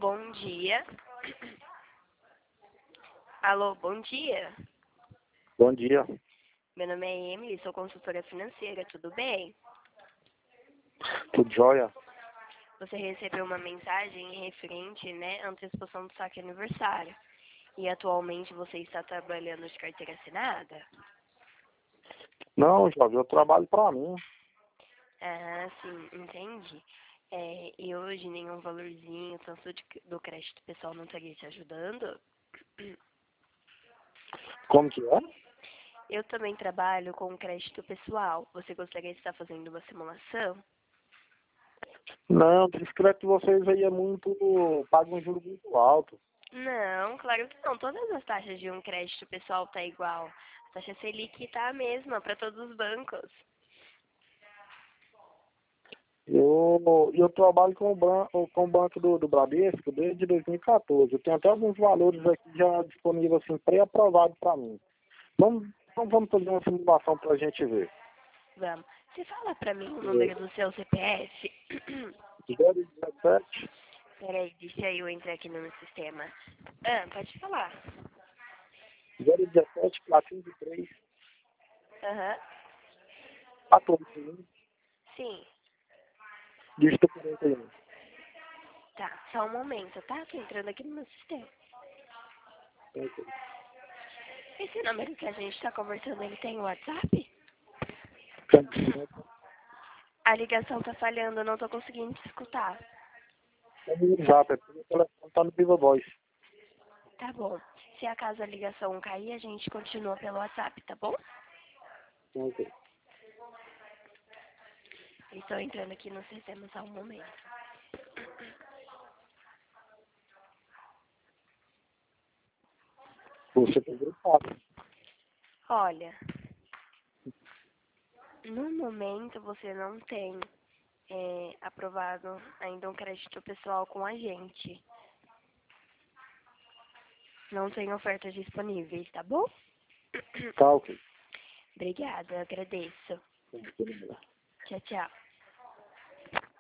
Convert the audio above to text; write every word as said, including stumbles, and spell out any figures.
bom dia. Alô, bom dia. Bom dia. Meu nome é Emily, sou consultora financeira, tudo bem? Tudo jóia? Você recebeu uma mensagem referente, né, à antecipação do saque aniversário. E atualmente você está trabalhando de carteira assinada? Não, jovem, eu trabalho para mim. Ah, sim, entendi. É, e hoje nenhum valorzinho, tanto de- do crédito pessoal não estaria te ajudando? Como que é? Eu também trabalho com crédito pessoal. Você gostaria de estar fazendo uma simulação? Não, discreto de vocês aí é muito... paga um juro muito alto. Não, claro que não. Todas as taxas de um crédito pessoal tá igual. A taxa Selic tá a mesma para todos os bancos. Eu, eu trabalho com o, ban com o banco do, do Bradesco desde dois mil e quatorze. Eu tenho até alguns valores aqui já disponíveis, assim, pré-aprovados para mim. Vamos, então vamos fazer uma simulação para a gente ver. Vamos. Você fala para mim o número do seu C P F? zero dezessete, Peraí, deixa eu entrar aqui no meu sistema. Ah, pode falar. zero dezessete, quatorze três, Aham. quatorze um, Sim. dígito quarenta e um. Tá, só um momento, tá? Tô entrando aqui no meu sistema. Ok. Esse número que a gente tá conversando, ele tem WhatsApp? A ligação tá falhando, eu não tô conseguindo te escutar. É no WhatsApp, é porque o telefone tá no Viva Voz. Tá bom. Se acaso a ligação cair, a gente continua pelo WhatsApp, tá bom? Ok. Estou entrando aqui no sistema só um momento. Você tem gripado. Olha, no momento você não tem é, aprovado ainda um crédito pessoal com a gente. Não tem ofertas disponíveis, tá bom? Tá, ok. Obrigada, agradeço. Tchau, tchau.